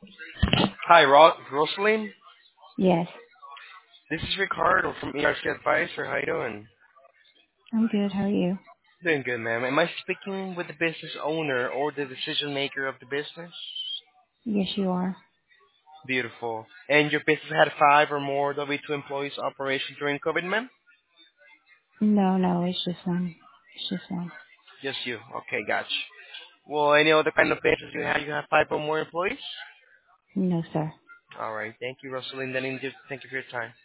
Hi, Rosaline. Yes, This is Ricardo from ERC Advisor. How you doing? I'm good. How are you? Doing good, ma'am. Am I speaking with the business owner or the decision maker of the business? Yes, you are. Beautiful. And your business had 5 or more W-2 employees operation during COVID, ma'am? No, no, it's just one. It's just one. Just you. Okay, gotcha. Well, any other kind of business you have? You have 5 or more employees? No, sir. All right. Thank you, Rosaline. Then, thank you for your time.